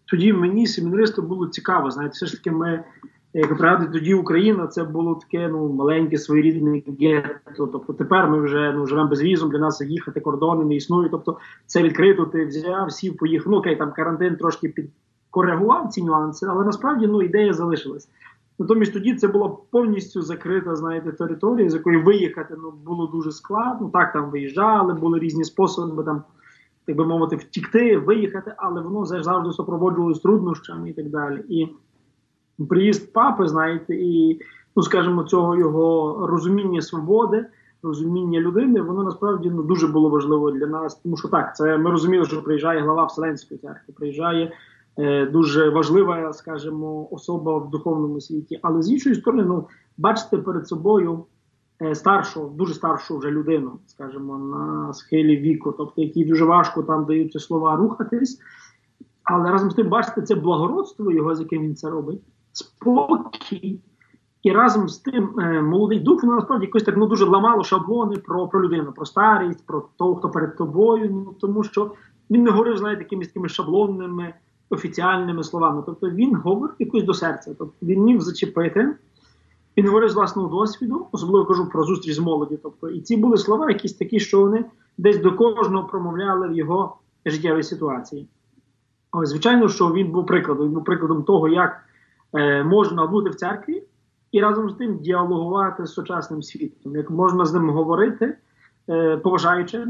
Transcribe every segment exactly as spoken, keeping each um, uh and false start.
тоді мені, семінаристу, було цікаво, знаєте, все ж таки ми, як пригадую, тоді Україна, це було таке, ну, маленьке своєрідне гетто, тобто тепер ми вже, ну, живемо безвізом, для нас їхати кордони не існує, тобто це відкрито, ти взяв, сів, поїхав, ну, окей, там карантин трошки підкоригував ці нюанси, але насправді, ну, ідея залишилась. Натомість тоді це була повністю закрита, знаєте, територія, з якої виїхати, ну, було дуже складно, так, там виїжджали, були різні способи, там, так би мовити, втікти, виїхати, але воно завжди супроводжувалося труднощами і так далі. І приїзд папи, знаєте, і, ну, скажімо, цього його розуміння свободи, розуміння людини, воно насправді, ну, дуже було важливо для нас, тому що так, це ми розуміли, що приїжджає глава Вселенської церкви, приїжджає е, дуже важлива, скажімо, особа в духовному світі, але з іншої сторони, ну, бачите перед собою е, старшу, дуже старшу вже людину, скажімо, на схилі віку, тобто, якій дуже важко там даються слова рухатись, але разом з тим, бачите, це благородство його, з яким він це робить, спокій, і разом з тим е, молодий дух, воно насправді якось так, ну, дуже ламало шаблони про, про людину, про старість, про того, хто перед тобою, ну, тому що він не говорив, знаєте, якимись такими шаблонними, офіціальними словами. Тобто він говорив якось до серця, тобто він міг зачепити, він говорив з власного досвіду, особливо кажу про зустріч з молоді. Тобто, і ці були слова якісь такі, що вони десь до кожного промовляли в його життєвій ситуації. Ось, звичайно, що він був прикладом, він був прикладом того, як е, можна бути в церкві і разом з тим діалогувати з сучасним світом, як можна з ним говорити, е, поважаючи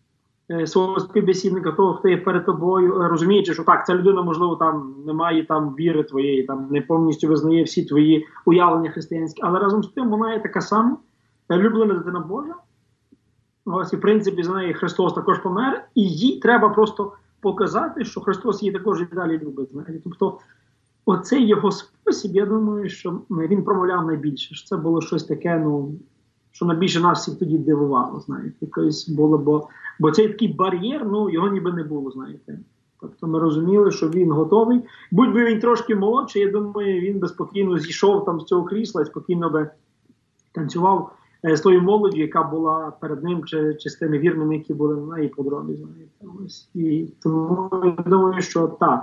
е, свого співбесідника, того, хто є перед тобою, е, розуміючи, що так, ця людина, можливо, там не має там віри твоєї, там не повністю визнає всі твої уявлення християнські, але разом з тим вона є така сама улюблена дитина Божа. Ось, і в принципі, за неї Христос також помер, і їй треба просто показати, що Христос її також і далі любить. Знаєте. Тобто, оцей його спосіб, я думаю, що він промовляв найбільше. Що це було щось таке, ну, що найбільше нас всіх тоді дивувало, знаєте. Якось було, бо, бо цей такий бар'єр, ну, його ніби не було, знаєте. Тобто ми розуміли, що він готовий. Будь би він трошки молодший, я думаю, він би спокійно зійшов там з цього крісла і спокійно би танцював з тою молоддю, яка була перед ним, чи, чи з тими вірними, які були на іпподромі, знаєте. Ось. І тому я думаю, що так,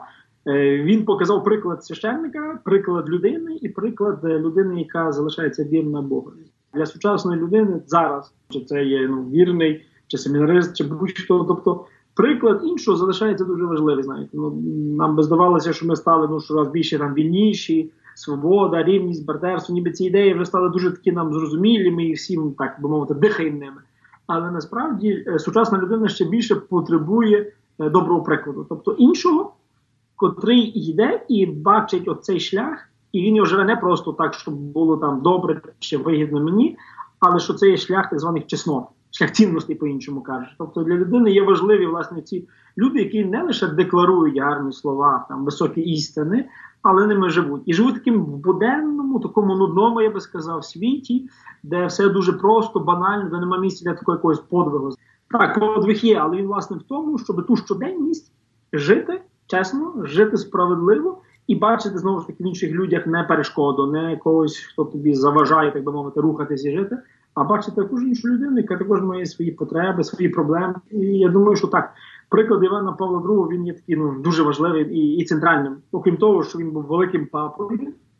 він показав приклад священника, приклад людини і приклад людини, яка залишається вірна Богу. Для сучасної людини зараз, чи це є, ну, вірний, чи семінарист, чи будь-хто, тобто приклад іншого залишається дуже важливий, знаєте. Ну, нам би здавалося, що ми стали, ну, щораз більше там вільніші, свобода, рівність, братерство, ніби ці ідеї вже стали дуже такі нам зрозумілі, ми і всім, так би мовити, дихаємо ними. Але насправді сучасна людина ще більше потребує доброго прикладу. Тобто іншого, котрий йде і бачить оцей шлях, і він його живе не просто так, щоб було там добре чи вигідно мені, але що це є шлях так званих чеснот, шлях цінностей, по-іншому кажуть. Тобто для людини є важливі, власне, ці люди, які не лише декларують гарні слова, там, високі істини, але ними живуть. І живуть таким в буденному, такому нудному, я би сказав, світі, де все дуже просто, банально, де немає місця для такого якогось подвигу. Так, подвиг є, але він, власне, в тому, щоб ту щоденність жити чесно, жити справедливо і бачити, знову ж таки, в інших людях не перешкоду, не когось, хто тобі заважає, так би мовити, рухатись і жити, а бачити також іншу людину, яка також має свої потреби, свої проблеми. І я думаю, що так, приклад Івана Павла другого, він є такий, ну, дуже важливим і, і центральним. Окрім того, що він був великим папою,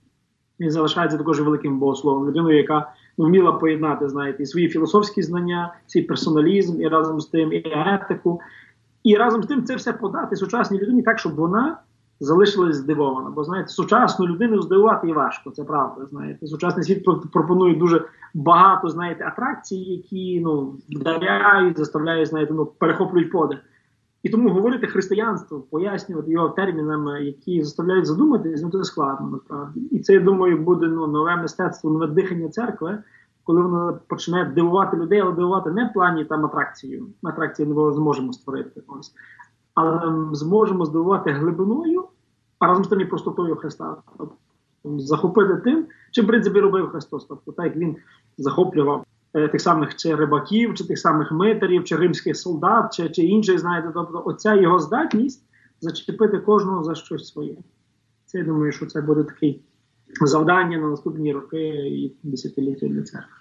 він залишається також великим богословом, людиною, яка, ну, вміла поєднати, знаєте, і свої філософські знання, свій персоналізм, і разом з тим, і етику. І разом з тим це все подати сучасній людині так, щоб вона залишилась здивована. Бо, знаєте, сучасну людину здивувати і важко, це правда, знаєте. Сучасний світ пропонує дуже багато, знаєте, атракцій, які, ну, вдаряють, заставляють, знаєте, ну, перехоплюють подих. І тому говорити християнство, пояснювати його термінами, які заставляють задуматись, ну, це складно, насправді. І це, я думаю, буде, ну, нове мистецтво, нове дихання церкви, коли воно почне дивувати людей, але дивувати не в плані там атракцію. Атракції не зможемо створити. Ось. Але зможемо здивувати глибиною, а разом з тим і простотою Христа. Тобто, захопити тим, чим, в принципі, робив Христос. Тобто, так як він захоплював е, тих самих чи рибаків, чи тих самих митарів, чи римських солдат, чи, чи інших, знаєте. Тобто, оця його здатність зачепити кожного за щось своє. Це, я думаю, що це буде таке завдання на наступні роки і десятиліття для церкви.